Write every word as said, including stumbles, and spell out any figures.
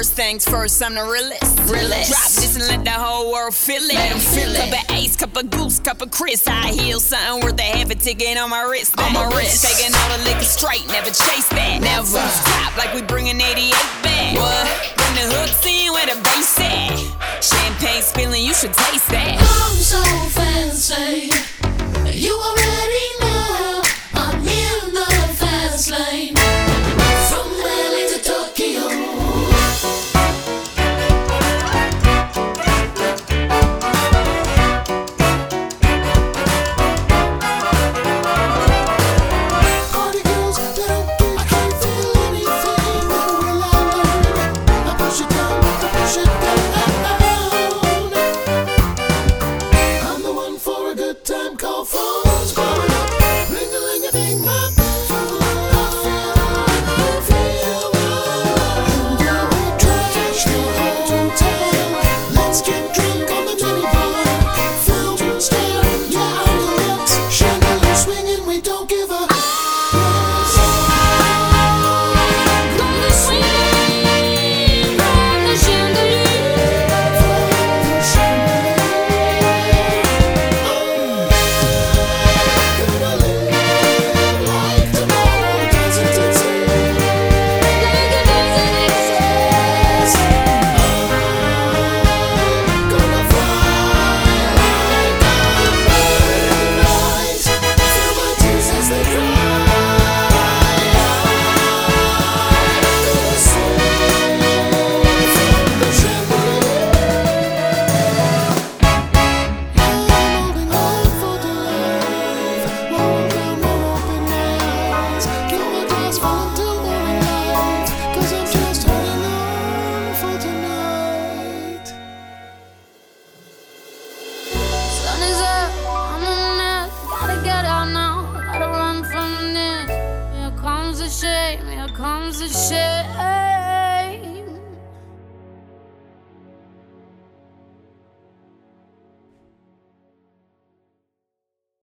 First things first, I'm the realest. realest. Drop this and let the whole world feel it. Let 'em feel it. Cup of Ace, cup of Goose, cup of Chris. High heels, something worth a half a ticket on my wrist. On my wrist. Taking all the liquor straight, never chase that. Never stop like we bringing eighty-eight back. What? Bring the hooks in where the bass at. Champagne spilling, you should taste that. I'm so fancy. You already know I'm in the fast lane. From L A to Tokyo. Party girls, they don't get, I can't feel anything. Never will I learn. I push it down, I push it down. I'm the one for a good time, call phones growing up. Ring a ling a ding up. Let's get drunk on the minibar. Fountain stand, yeah, on the rocks. Chandelier swinging, we don't give a Gonna swing on the chandelier. Gonna live like tomorrow doesn't exist. Like it doesn't exist. Gonna fly like a bird. Feel my tears as they dry. Gonna swing from the chandelier. I'm holding on for dear life. Won't down, won't open my eyes. Keep my glass full until morning light. 'Cause I'm just holding on for tonight. Sun is up, I'm on it. Gotta get out now, gotta run from it. Here comes the shame, here comes the shame.